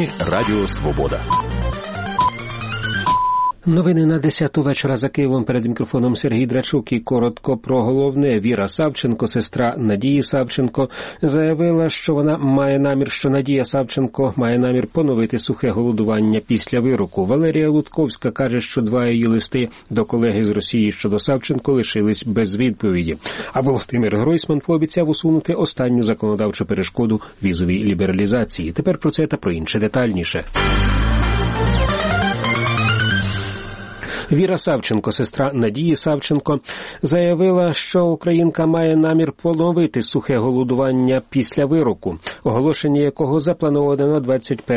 Новини Радіо Свобода. Новини на 10-ту вечора за Києвом. Перед мікрофоном Сергій Драчук і коротко про головне. Віра Савченко, сестра Надії Савченко, заявила, що Надія Савченко має намір поновити сухе голодування після вироку. Валерія Лутковська каже, що 2 її листи до колеги з Росії щодо Савченко лишились без відповіді. А Володимир Гройсман пообіцяв усунути останню законодавчу перешкоду візовій лібералізації. Тепер про це та про інше детальніше. Віра Савченко, сестра Надії Савченко, заявила, що українка має намір поновити сухе голодування після вироку, оголошення якого заплановано на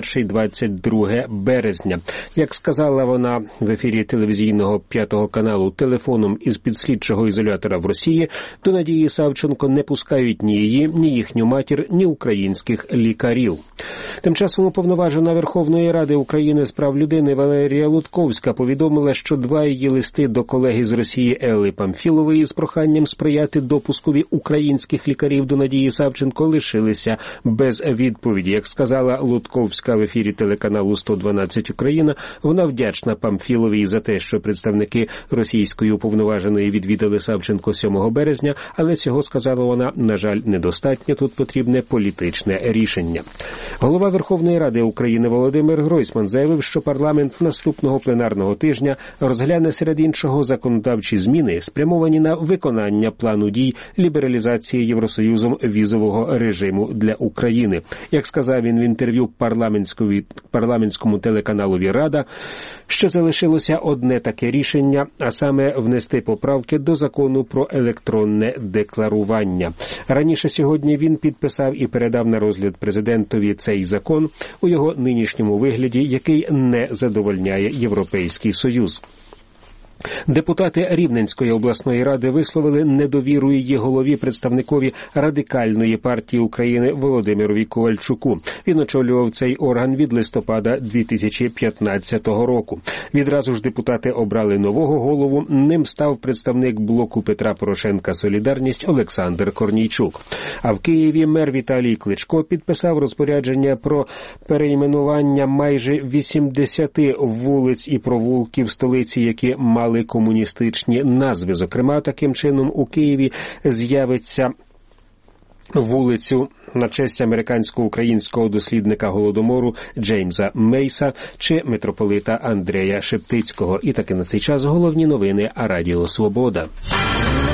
21-22 березня. Як сказала вона в ефірі телевізійного 5-го каналу телефоном із підслідчого ізолятора в Росії, до Надії Савченко не пускають ні її, ні їхню матір, ні українських лікарів. Тим часом уповноважена Верховної Ради України з прав людини Валерія Лутковська повідомила, що 2 її листи до колеги з Росії Елли Памфілової з проханням сприяти допускові українських лікарів до Надії Савченко лишилися без відповіді. Як сказала Лутковська в ефірі телеканалу 112 Україна, вона вдячна Памфіловій за те, що представники російської уповноваженої відвідали Савченко 7 березня, але цього, сказала вона, на жаль, недостатньо, тут потрібне політичне рішення. Голова Верховної Ради України Володимир Гройсман заявив, що парламент наступного пленарного тижня розгляне серед іншого законодавчі зміни, спрямовані на виконання плану дій лібералізації Євросоюзом візового режиму для України. Як сказав він в інтерв'ю парламентському телеканалові «Рада», що залишилося одне таке рішення, а саме внести поправки до закону про електронне декларування. Раніше сьогодні він підписав і передав на розгляд президентові цей закон у його нинішньому вигляді, який не задовольняє Європейський Союз. Депутати Рівненської обласної ради висловили недовіру її голові, представникові Радикальної партії України Володимирові Ковальчуку. Він очолював цей орган від листопада 2015 року. Відразу ж депутати обрали нового голову. Ним став представник блоку Петра Порошенка «Солідарність» Олександр Корнійчук. А в Києві мер Віталій Кличко підписав розпорядження про перейменування майже 80 вулиць і провулків столиці, які мали комуністичні назви. Зокрема, таким чином у Києві з'явиться вулицю на честь американсько-українського дослідника Голодомору Джеймса Мейса чи митрополита Андрея Шептицького. І таки на цей час головні новини Радіо Свобода.